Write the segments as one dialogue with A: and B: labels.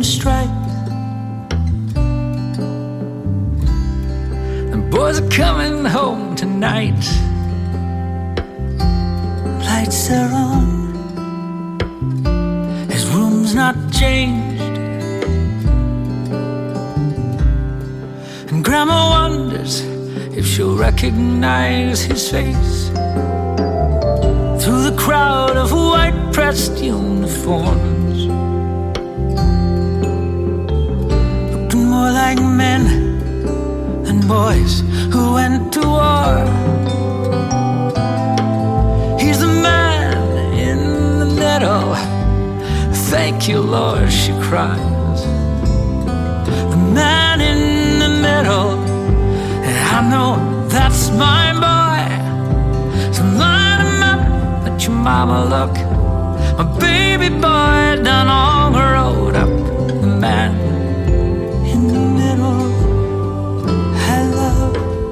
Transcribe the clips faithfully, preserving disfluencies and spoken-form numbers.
A: stripes. The boys are coming home tonight. Lights are on, his room's not changed, and Grandma wonders if she'll recognize his face through the crowd of white pressed uniforms, looking more like men than boys who went to war. He's the man in the middle. Thank you, Lord, she cries. The man in the middle, and I know that's my boy. So line him up, let your mama look. My baby boy done all grown up. The man in the middle I love.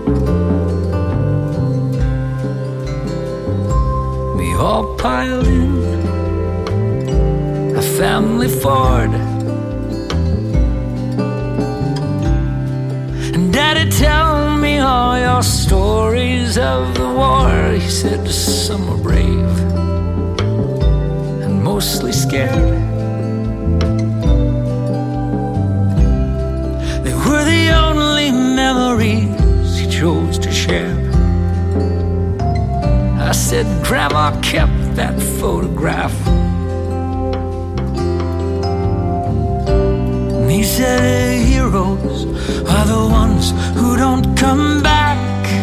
A: We all piled in a family Ford, and Daddy, tell me all your stories of the war. He said some were brave and mostly scared. They were the only memories he chose to share. I said, Grandma kept that photograph. And he said, heroes are the ones who don't come back.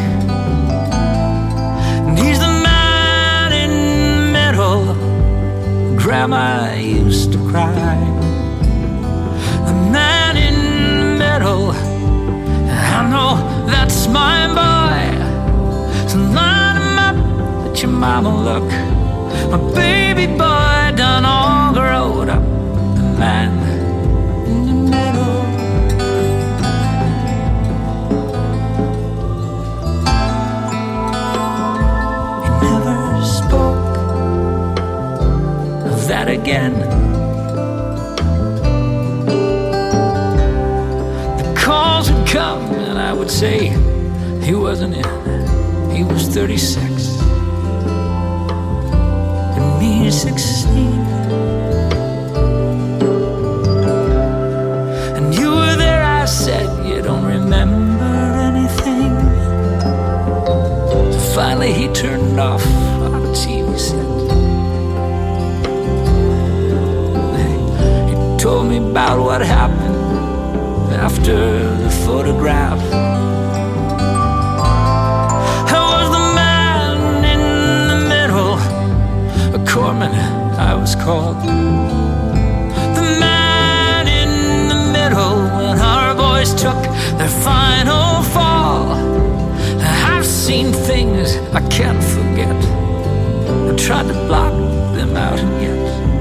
A: And he's the man in the middle. Grandma used to cry. The man in the middle, I know that's my boy. So line him up, let your mama look. My baby boy done all grown up. The man in the middle. He never spoke of that again. The calls would come and I would say he wasn't in. He was thirty-six and me sixteen. And you were there, I said, you don't remember anything. So finally he turned off our T V set. He told me about what happened after the photograph. I was the man in the middle, a corpsman I was called. The man in the middle when our boys took their final fall. I've seen things I can't forget. I tried to block them out and yet